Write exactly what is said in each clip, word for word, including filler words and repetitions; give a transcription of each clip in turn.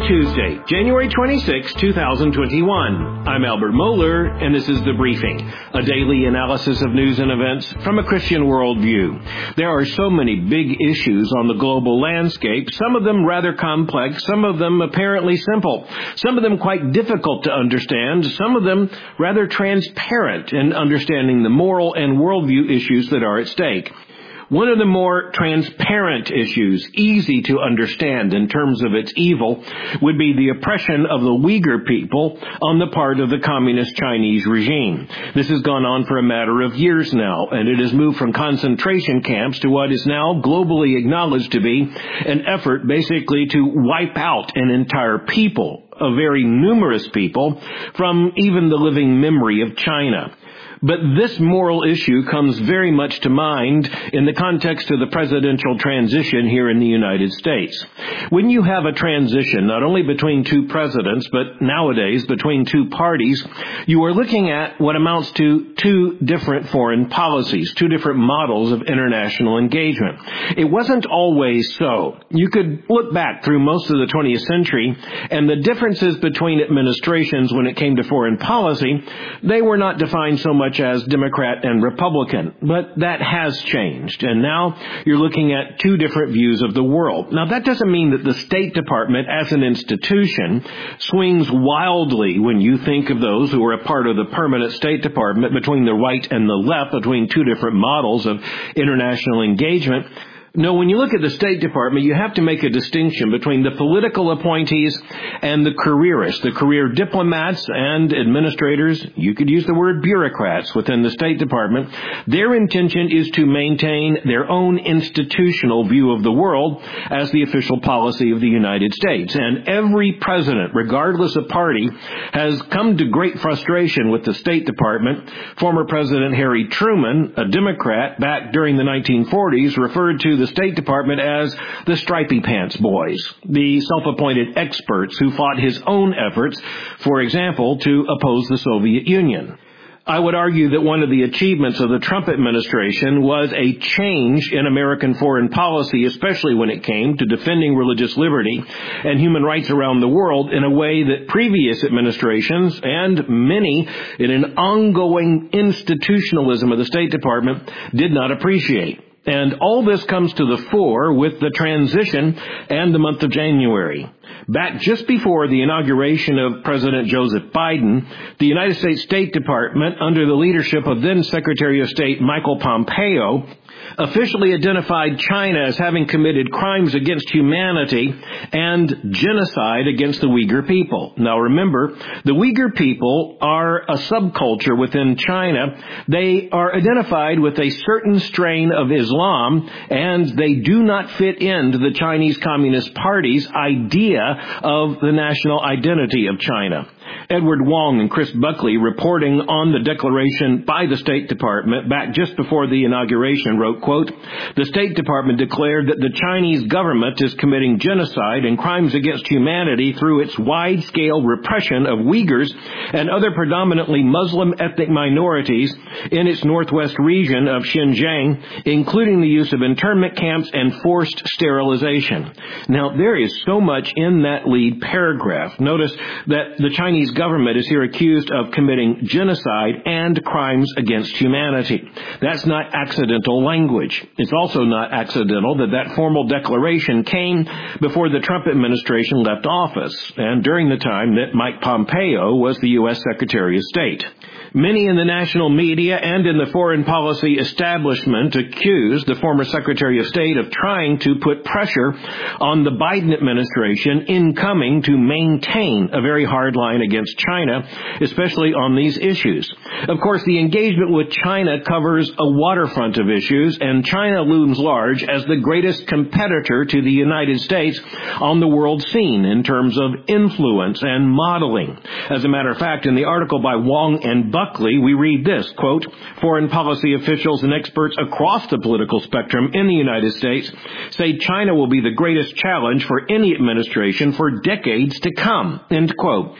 Tuesday, January twenty-sixth, two thousand twenty-one. I'm Albert Mohler, and this is The Briefing, a daily analysis of news and events from a Christian worldview. There are so many big issues on the global landscape, some of them rather complex, some of them apparently simple, some of them quite difficult to understand, some of them rather transparent in understanding the moral and worldview issues that are at stake. One of the more transparent issues, easy to understand in terms of its evil, would be the oppression of the Uyghur people on the part of the communist Chinese regime. This has gone on for a matter of years now, and it has moved from concentration camps to what is now globally acknowledged to be an effort basically to wipe out an entire people, a very numerous people, from even the living memory of China. But this moral issue comes very much to mind in the context of the presidential transition here in the United States. When you have a transition, not only between two presidents, but nowadays between two parties, you are looking at what amounts to two different foreign policies, two different models of international engagement. It wasn't always so. You could look back through most of the twentieth century, and the differences between administrations when it came to foreign policy, they were not defined so much as Democrat and Republican. But that has changed, and now you're looking at two different views of the world. Now, that doesn't mean that the State Department as an institution swings wildly when you think of those who are a part of the permanent State Department between the right and the left, between two different models of international engagement. No, when you look at the State Department, you have to make a distinction between the political appointees and the careerists, the career diplomats and administrators. You could use the word bureaucrats within the State Department. Their intention is to maintain their own institutional view of the world as the official policy of the United States. And every president, regardless of party, has come to great frustration with the State Department. Former President Harry Truman, a Democrat back during the nineteen forties, referred to the State Department as the stripy pants boys, the self-appointed experts who fought his own efforts, for example, to oppose the Soviet Union. I would argue that one of the achievements of the Trump administration was a change in American foreign policy, especially when it came to defending religious liberty and human rights around the world in a way that previous administrations and many in an ongoing institutionalism of the State Department did not appreciate. And all this comes to the fore with the transition and the month of January. Back just before the inauguration of President Joseph Biden, the United States State Department, under the leadership of then Secretary of State Michael Pompeo, officially identified China as having committed crimes against humanity and genocide against the Uyghur people. Now remember, the Uyghur people are a subculture within China. They are identified with a certain strain of Islam, and they do not fit into the Chinese Communist Party's idea of the national identity of China. Edward Wong and Chris Buckley, reporting on the declaration by the State Department back just before the inauguration, wrote, quote, "The State Department declared that the Chinese government is committing genocide and crimes against humanity through its wide-scale repression of Uyghurs and other predominantly Muslim ethnic minorities in its northwest region of Xinjiang, including the use of internment camps and forced sterilization." Now, there is so much in that lead paragraph. Notice that the Chinese government is here accused of committing genocide and crimes against humanity. That's not accidental language. It's also not accidental that that formal declaration came before the Trump administration left office and during the time that Mike Pompeo was the U S Secretary of State. Many in the national media and in the foreign policy establishment accused the former Secretary of State of trying to put pressure on the Biden administration incoming to maintain a very hard line against China, especially on these issues. Of course, the engagement with China covers a waterfront of issues, and China looms large as the greatest competitor to the United States on the world scene in terms of influence and modeling. As a matter of fact, in the article by Wong and Buckley, we read this, quote, "Foreign policy officials and experts across the political spectrum in the United States say China will be the greatest challenge for any administration for decades to come," end quote. It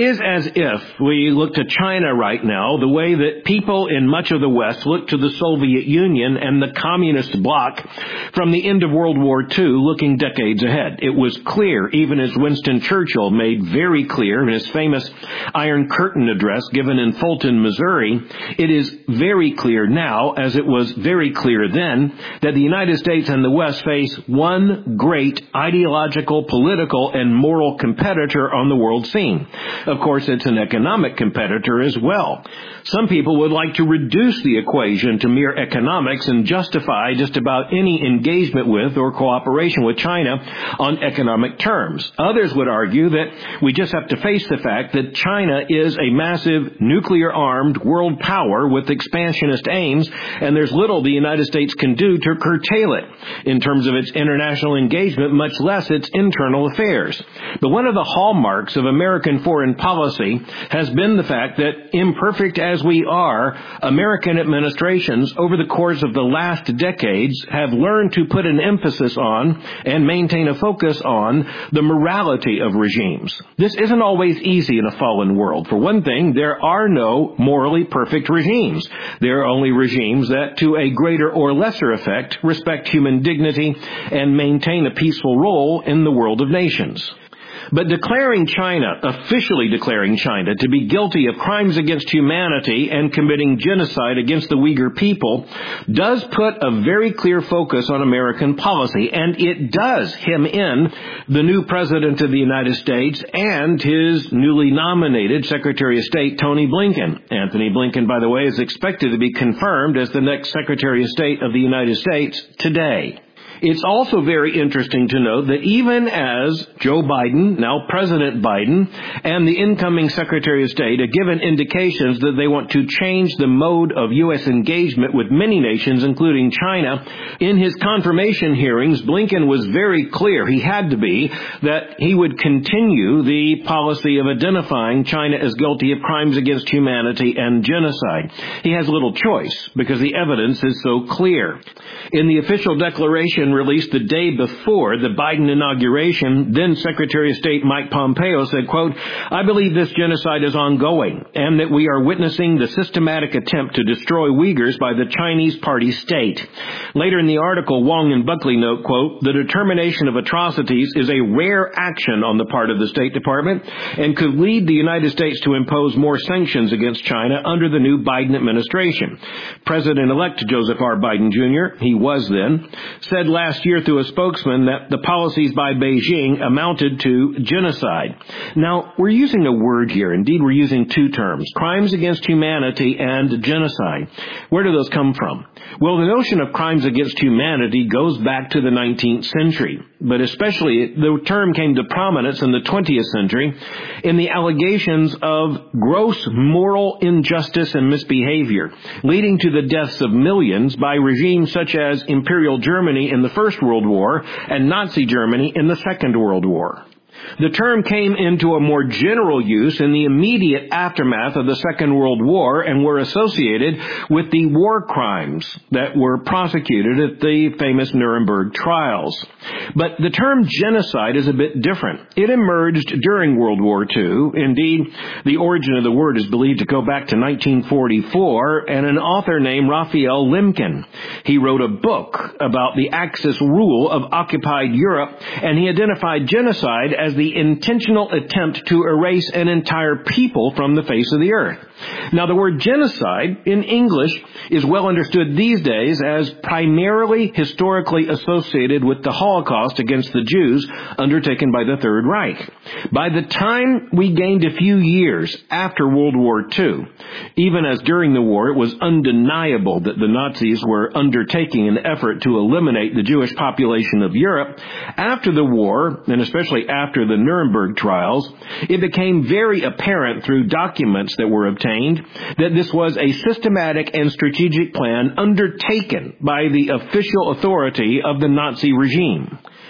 is as if we look to China right now the way that people in much of the West look to the Soviet Union and the communist bloc from the end of World War Two, looking decades ahead. It was clear, even as Winston Churchill made very clear in his famous Iron Curtain address given in Fulton, Missouri, it is very clear now, as it was very clear then, that the United States and the West face one great ideological, political, and moral competitor on the world scene. Of course, it's an economic competitor as well. Some people would like to reduce the equation to mere economics and justify just about any engagement with or cooperation with China on economic terms. Others would argue that we just have to face the fact that China is a massive nuclear-armed world power with expansionist aims, and there's little the United States can do to curtail it in terms of its international engagement, much less its internal affairs. But one of the hallmarks of American foreign policy has been the fact that, imperfect as we are, American administrations over the course of the last decades have learned to put an emphasis on and maintain a focus on the morality of regimes. This isn't always easy in a fallen world. For one thing, there are no morally perfect regimes. There are only regimes that, to a greater or lesser effect, respect human dignity and maintain a peaceful role in the world of nations. But declaring China, officially declaring China, to be guilty of crimes against humanity and committing genocide against the Uyghur people does put a very clear focus on American policy, and it does hem in the new President of the United States and his newly nominated Secretary of State, Tony Blinken. Anthony Blinken, by the way, is expected to be confirmed as the next Secretary of State of the United States today. It's also very interesting to note that even as Joe Biden, now President Biden, and the incoming Secretary of State have given indications that they want to change the mode of U S engagement with many nations, including China, in his confirmation hearings, Blinken was very clear, he had to be, that he would continue the policy of identifying China as guilty of crimes against humanity and genocide. He has little choice because the evidence is so clear. In the official declaration released the day before the Biden inauguration, then Secretary of State Mike Pompeo said, quote, "I believe this genocide is ongoing and that we are witnessing the systematic attempt to destroy Uyghurs by the Chinese Party state." Later in the article, Wong and Buckley note, quote, "The determination of atrocities is a rare action on the part of the State Department and could lead the United States to impose more sanctions against China under the new Biden administration." President-elect Joseph R. Biden Junior, he was then, said last year through a spokesman that the policies by Beijing amounted to genocide. Now, we're using a word here. Indeed, we're using two terms, crimes against humanity and genocide. Where do those come from? Well, the notion of crimes against humanity goes back to the nineteenth century, but especially the term came to prominence in the twentieth century in the allegations of gross moral injustice and misbehavior, leading to the deaths of millions by regimes such as Imperial Germany in the First World War and Nazi Germany in the Second World War. The term came into a more general use in the immediate aftermath of the Second World War and were associated with the war crimes that were prosecuted at the famous Nuremberg trials. But the term genocide is a bit different. It emerged during World War Two. Indeed, the origin of the word is believed to go back to nineteen forty-four and an author named Raphael Lemkin. He wrote a book about the Axis rule of occupied Europe, and he identified genocide as the intentional attempt to erase an entire people from the face of the earth. Now, the word genocide in English is well understood these days as primarily historically associated with the Holocaust against the Jews undertaken by the Third Reich. By the time we gained a few years after World War Two, even as during the war it was undeniable that the Nazis were undertaking an effort to eliminate the Jewish population of Europe, after the war, and especially after the Nuremberg trials, it became very apparent through documents that were obtained that this was a systematic and strategic plan undertaken by the official authority of the Nazi regime.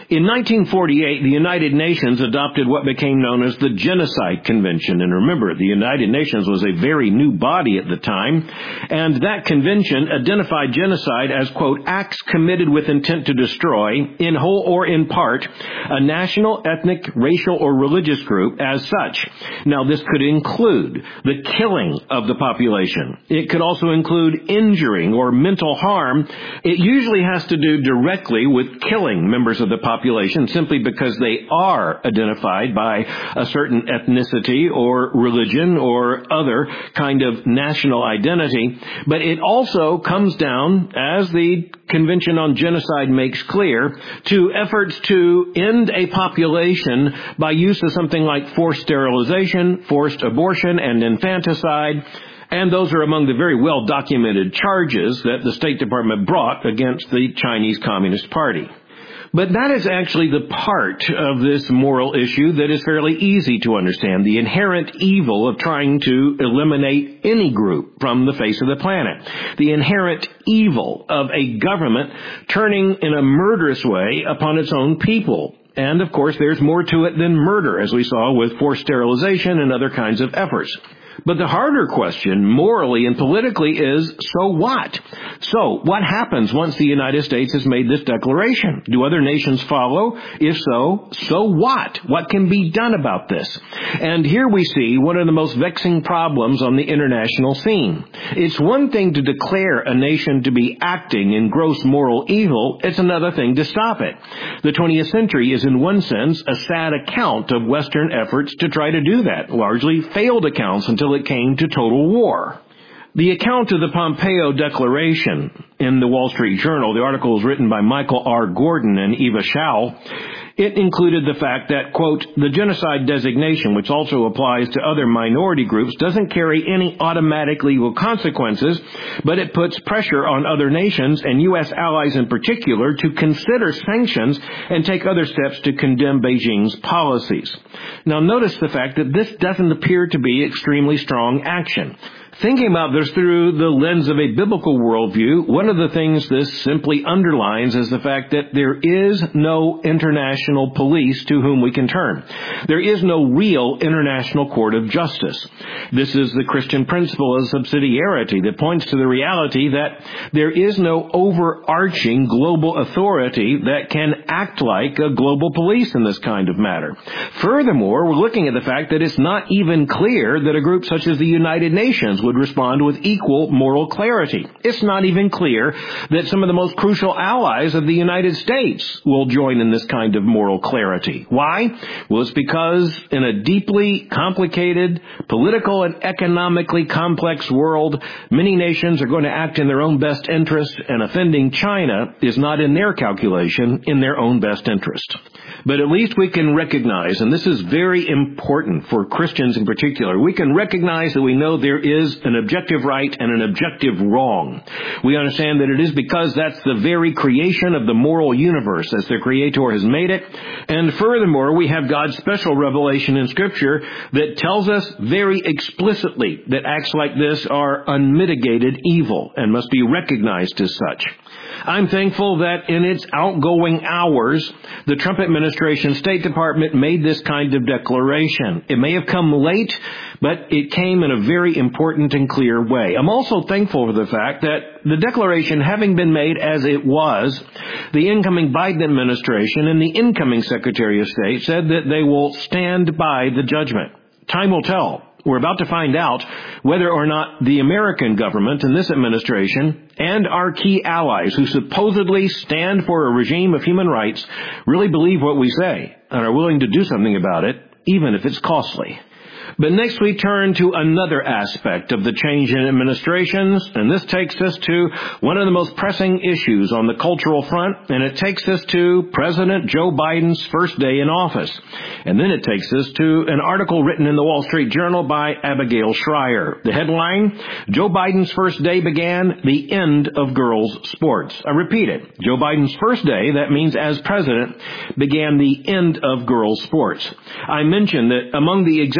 In nineteen forty-eight, the United Nations adopted what became known as the Genocide Convention. And remember, the United Nations was a very new body at the time, and that convention identified genocide as, quote, acts committed with intent to destroy, in whole or in part, a national, ethnic, racial, or religious group as such. Now, this could include the killing of the population. It could also include injuring or mental harm. It usually has to do directly with killing members of the population simply because they are identified by a certain ethnicity or religion or other kind of national identity. But it also comes down, as the Convention on Genocide makes clear, to efforts to end a population by use of something like forced sterilization, forced abortion, and infanticide. And those are among the very well-documented charges that the State Department brought against the Chinese Communist Party. But that is actually the part of this moral issue that is fairly easy to understand, the inherent evil of trying to eliminate any group from the face of the planet, the inherent evil of a government turning in a murderous way upon its own people. And, of course, there's more to it than murder, as we saw with forced sterilization and other kinds of efforts. But the harder question, morally and politically, is, so what? So, what happens once the United States has made this declaration? Do other nations follow? If so, so what? What can be done about this? And here we see one of the most vexing problems on the international scene. It's one thing to declare a nation to be acting in gross moral evil. It's another thing to stop it. The twentieth century is, in one sense, a sad account of Western efforts to try to do that, largely failed accounts until it came to total war. The account of the Pompeo Declaration in the Wall Street Journal, the article was written by Michael R. Gordon and Eva Schau. It included the fact that, quote, the genocide designation, which also applies to other minority groups, doesn't carry any automatic legal consequences, but it puts pressure on other nations, and U S allies in particular, to consider sanctions and take other steps to condemn Beijing's policies. Now, notice the fact that this doesn't appear to be extremely strong action. Thinking about this through the lens of a biblical worldview, one of the things this simply underlines is the fact that there is no international police to whom we can turn. There is no real international court of justice. This is the Christian principle of subsidiarity that points to the reality that there is no overarching global authority that can act like a global police in this kind of matter. Furthermore, we're looking at the fact that it's not even clear that a group such as the United Nations would respond with equal moral clarity. It's not even clear that some of the most crucial allies of the United States will join in this kind of moral clarity. Why? Well, it's because in a deeply complicated, political and economically complex world, many nations are going to act in their own best interest, and offending China is not in their calculation in their own best interest. But at least we can recognize, and this is very important for Christians in particular, we can recognize that we know there is an objective right and an objective wrong. We understand that it is because that's the very creation of the moral universe as the Creator has made it. And furthermore, we have God's special revelation in Scripture that tells us very explicitly that acts like this are unmitigated evil and must be recognized as such. I'm thankful that in its outgoing hours, the Trump administration State Department made this kind of declaration. It may have come late, but it came in a very important and clear way. I'm also thankful for the fact that the declaration having been made as it was, the incoming Biden administration and the incoming Secretary of State said that they will stand by the judgment. Time will tell. We're about to find out whether or not the American government and this administration and our key allies who supposedly stand for a regime of human rights really believe what we say and are willing to do something about it, even if it's costly. But next we turn to another aspect of the change in administrations, and this takes us to one of the most pressing issues on the cultural front, and it takes us to President Joe Biden's first day in office. And then it takes us to an article written in the Wall Street Journal by Abigail Shrier. The headline, Joe Biden's first day began the end of girls' sports. I repeat it. Joe Biden's first day, that means as president, began the end of girls' sports. I mentioned that among the executive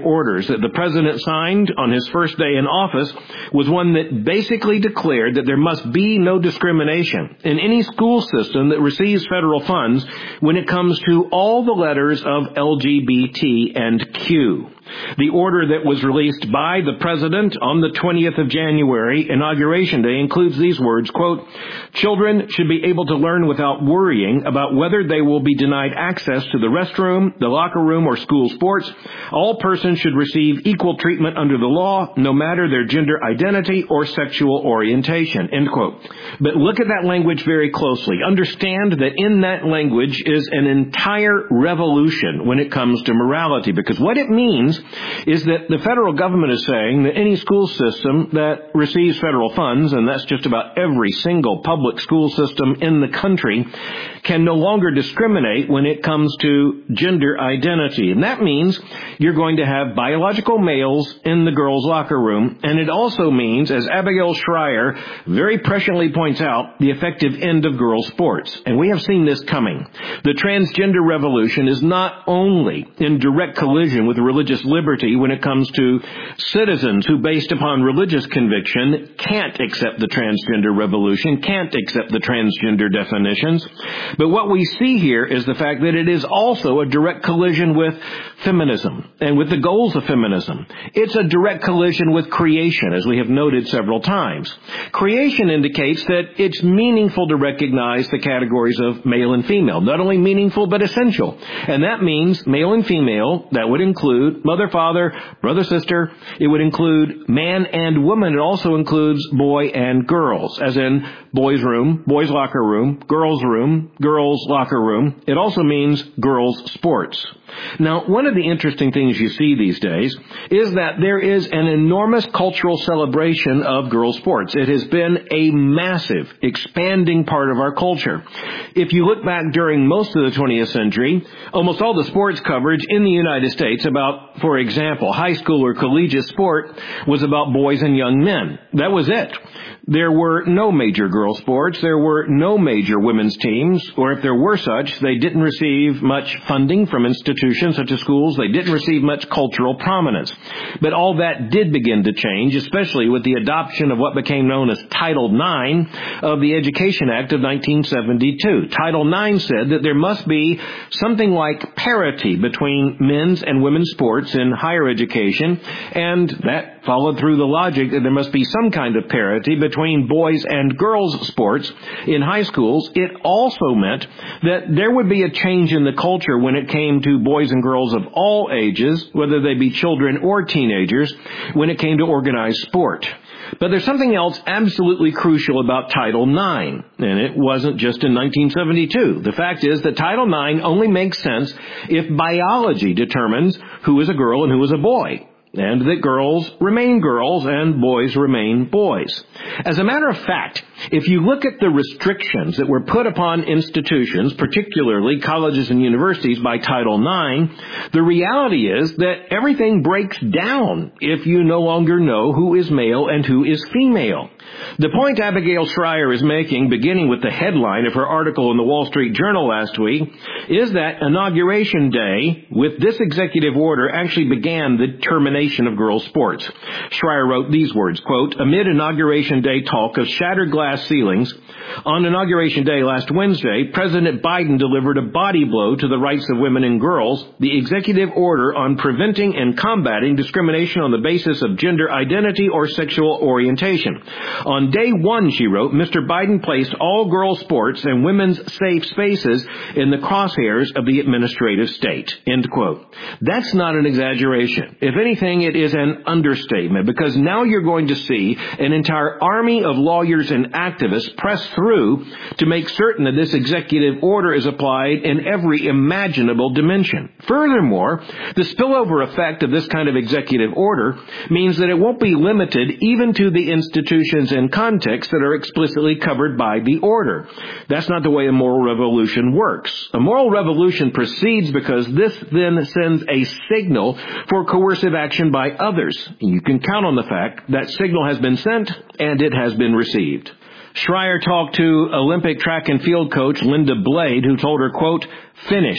orders that the president signed on his first day in office was one that basically declared that there must be no discrimination in any school system that receives federal funds when it comes to all the letters of L G B T and Q. The order that was released by the president on the twentieth of January, Inauguration Day, includes these words, quote, "Children should be able to learn without worrying about whether they will be denied access to the restroom, the locker room, or school sports. All persons should receive equal treatment under the law, no matter their gender identity or sexual orientation," end quote. But look at that language very closely. Understand that in that language is an entire revolution when it comes to morality, because what it means is that the federal government is saying that any school system that receives federal funds, and that's just about every single public school system in the country, can no longer discriminate when it comes to gender identity. And that means you're going to have biological males in the girls' locker room, and it also means, as Abigail Shrier very presciently points out, the effective end of girls' sports. And we have seen this coming. The transgender revolution is not only in direct collision with religious liberty when it comes to citizens who, based upon religious conviction, can't accept the transgender revolution, can't accept the transgender definitions. But what we see here is the fact that it is also a direct collision with feminism and with the goals of feminism. It's a direct collision with creation, as we have noted several times. Creation indicates that it's meaningful to recognize the categories of male and female. Not only meaningful, but essential. And that means male and female. That would include mother, father, brother, sister. It would include man and woman. It also includes boy and girls, as in boys' room, boys' locker room, girls' room, girls' locker room. It also means girls' sports. Now, one of the interesting things you see these days is that there is an enormous cultural celebration of girls' sports. It has been a massive, expanding part of our culture. If you look back during most of the twentieth century, almost all the sports coverage in the United States about, for example, high school or collegiate sport was about boys and young men. That was it. There were no major girls' sports. There were no major women's teams, or if there were such, they didn't receive much funding from institutions such as schools. They didn't receive much cultural prominence. But all that did begin to change, especially with the adoption of what became known as Title nine of the Education Act of nineteen seventy-two. Title nine said that there must be something like parity between men's and women's sports in higher education, and that followed through the logic that there must be some kind of parity between boys and girls sports in high schools. It also meant that there would be a change in the culture when it came to boys and girls of all ages, whether they be children or teenagers, when it came to organized sport. But there's something else absolutely crucial about Title nine, and it wasn't just in nineteen seventy-two. The fact is that Title nine only makes sense if biology determines who is a girl and who is a boy, and that girls remain girls and boys remain boys. As a matter of fact, if you look at the restrictions that were put upon institutions, particularly colleges and universities, by Title nine, the reality is that everything breaks down if you no longer know who is male and who is female. The point Abigail Shrier is making, beginning with the headline of her article in the Wall Street Journal last week, is that Inauguration Day, with this executive order, actually began the termination of girls' sports. Shrier wrote these words, quote, "Amid Inauguration Day talk of shattered glass ceilings, on Inauguration Day last Wednesday, President Biden delivered a body blow to the rights of women and girls, the executive order on preventing and combating discrimination on the basis of gender identity or sexual orientation. On day one," she wrote, "Mister Biden placed all girls' sports and women's safe spaces in the crosshairs of the administrative state," end quote. That's not an exaggeration. If anything, it is an understatement, because now you're going to see an entire army of lawyers and activists press through to make certain that this executive order is applied in every imaginable dimension. Furthermore, the spillover effect of this kind of executive order means that it won't be limited even to the institutions and contexts that are explicitly covered by the order. That's not the way a moral revolution works. A moral revolution proceeds because this then sends a signal for coercive action by others. You can count on the fact that signal has been sent and it has been received. Shrier talked to Olympic track and field coach Linda Blade, who told her, quote, "Finished.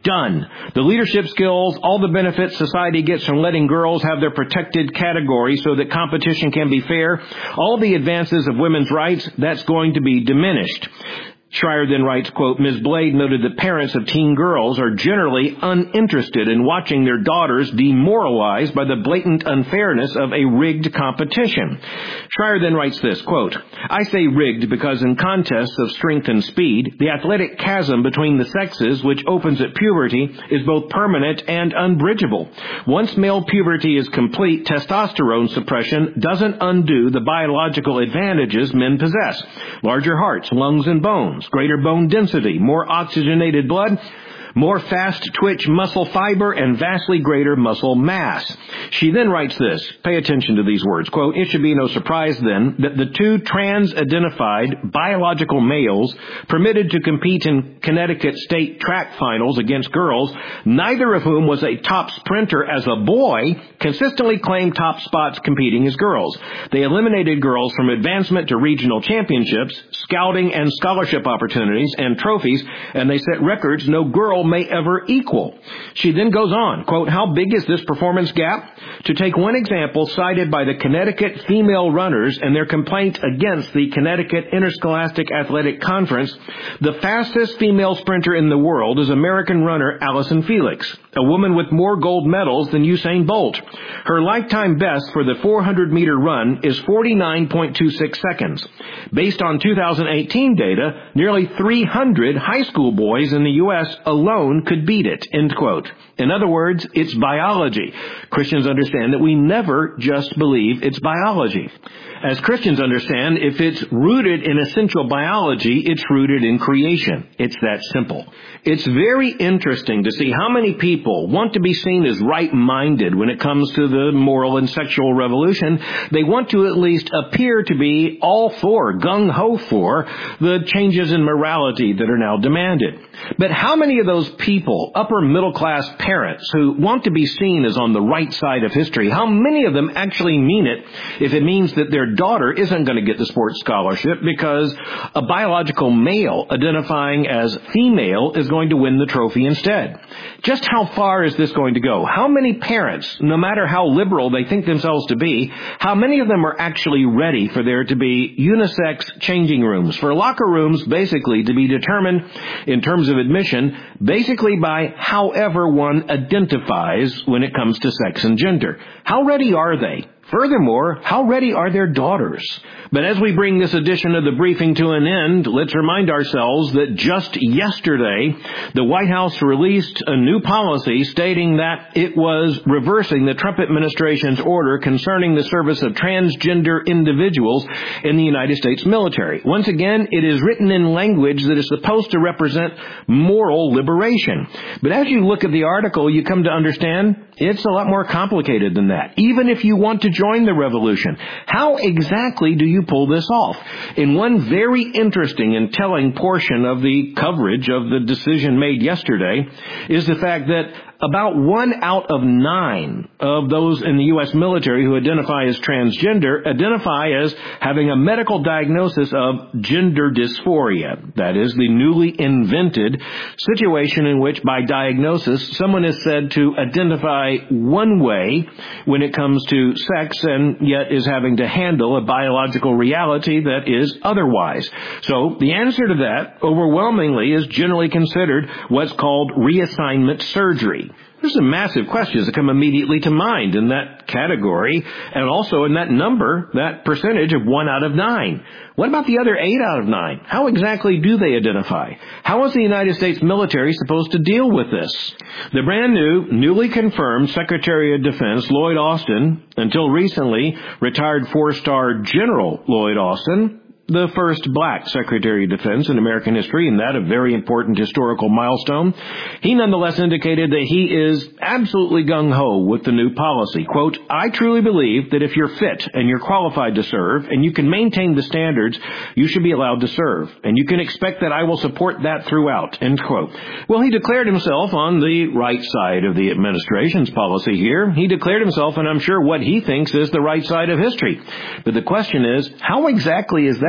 Done. The leadership skills, all the benefits society gets from letting girls have their protected category so that competition can be fair, all the advances of women's rights, that's going to be diminished. Schreier then writes, quote, Miz Blade noted that parents of teen girls are generally uninterested in watching their daughters demoralized by the blatant unfairness of a rigged competition. Schreier then writes this, quote, I say rigged because in contests of strength and speed, the athletic chasm between the sexes, which opens at puberty, is both permanent and unbridgeable. Once male puberty is complete, testosterone suppression doesn't undo the biological advantages men possess. Larger hearts, lungs, and bones, greater bone density, more oxygenated blood, more fast-twitch muscle fiber, and vastly greater muscle mass. She then writes this. Pay attention to these words. Quote, it should be no surprise, then, that the two trans-identified biological males permitted to compete in Connecticut state track finals against girls, neither of whom was a top sprinter as a boy, consistently claimed top spots competing as girls. They eliminated girls from advancement to regional championships, scouting and scholarship opportunities, and trophies, and they set records no girl may ever equal. She then goes on, quote, how big is this performance gap? To take one example cited by the Connecticut female runners and their complaint against the Connecticut Interscholastic Athletic Conference, the fastest female sprinter in the world is American runner Allison Felix, a woman with more gold medals than Usain Bolt. Her lifetime best for the four hundred meter run is forty-nine point two six seconds. Based on two thousand eighteen data, nearly three hundred high school boys in the U S alone could beat it, end quote. In other words, it's biology. Christians understand that we never just believe it's biology. As Christians understand, if it's rooted in essential biology, it's rooted in creation. It's that simple. It's very interesting to see how many people want to be seen as right-minded when it comes to the moral and sexual revolution. They want to at least appear to be all for, gung-ho for, the changes in morality that are now demanded. But how many of those people, upper middle-class parents who want to be seen as on the right side of history, how many of them actually mean it if it means that their daughter isn't going to get the sports scholarship because a biological male identifying as female is going to win the trophy instead? Just how far is this going to go? How many parents, no matter how liberal they think themselves to be, how many of them are actually ready for there to be unisex changing rooms, for locker rooms basically to be determined in terms of admission, basically by however one identifies when it comes to sex and gender? How ready are they? Furthermore, how ready are their daughters? But as we bring this edition of the briefing to an end, let's remind ourselves that just yesterday, the White House released a new policy stating that it was reversing the Trump administration's order concerning the service of transgender individuals in the United States military. Once again, it is written in language that is supposed to represent moral liberation. But as you look at the article, you come to understand it's a lot more complicated than that. Even if you want to join the revolution, how exactly do you pull this off? In one very interesting and telling portion of the coverage of the decision made yesterday is the fact that about one out of nine of those in the U S military who identify as transgender identify as having a medical diagnosis of gender dysphoria. That is the newly invented situation in which, by diagnosis, someone is said to identify one way when it comes to sex and yet is having to handle a biological reality that is otherwise. So the answer to that overwhelmingly is generally considered what's called reassignment surgery. There's some massive questions that come immediately to mind in that category, and also in that number, that percentage of one out of nine. What about the other eight out of nine? How exactly do they identify? How is the United States military supposed to deal with this? The brand new, newly confirmed Secretary of Defense, Lloyd Austin, until recently retired four-star General Lloyd Austin, the first black Secretary of Defense in American history, and that a very important historical milestone, he nonetheless indicated that he is absolutely gung-ho with the new policy. Quote, I truly believe that if you're fit and you're qualified to serve and you can maintain the standards, you should be allowed to serve. And you can expect that I will support that throughout, end quote. Well, he declared himself on the right side of the administration's policy here. He declared himself, and I'm sure what he thinks is the right side of history. But the question is, how exactly is that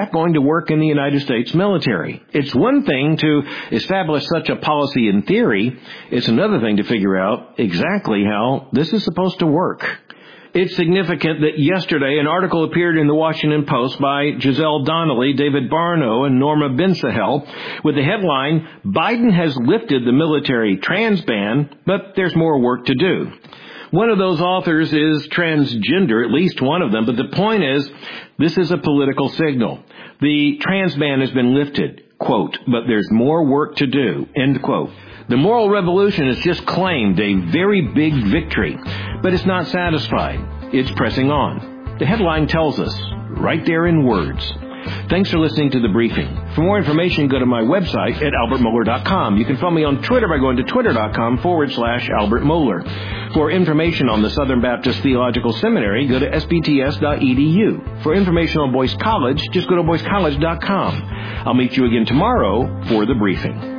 that going to work in the United States military? It's one thing to establish such a policy in theory. It's another thing to figure out exactly how this is supposed to work. It's significant that yesterday an article appeared in the Washington Post by Giselle Donnelly, David Barno, and Norma Ben-Sahel with the headline, Biden has lifted the military trans ban, but there's more work to do. One of those authors is transgender, at least one of them, but the point is, this is a political signal. The trans ban has been lifted, quote, but there's more work to do, end quote. The moral revolution has just claimed a very big victory, but it's not satisfied. It's pressing on. The headline tells us, right there in words. Thanks for listening to The Briefing. For more information, go to my website at albert mohler dot com. You can follow me on Twitter by going to twitter.com forward slash Albert Mohler. For information on the Southern Baptist Theological Seminary, go to s b t s dot e d u. For information on Boyce College, just go to boyce college dot com. I'll meet you again tomorrow for The Briefing.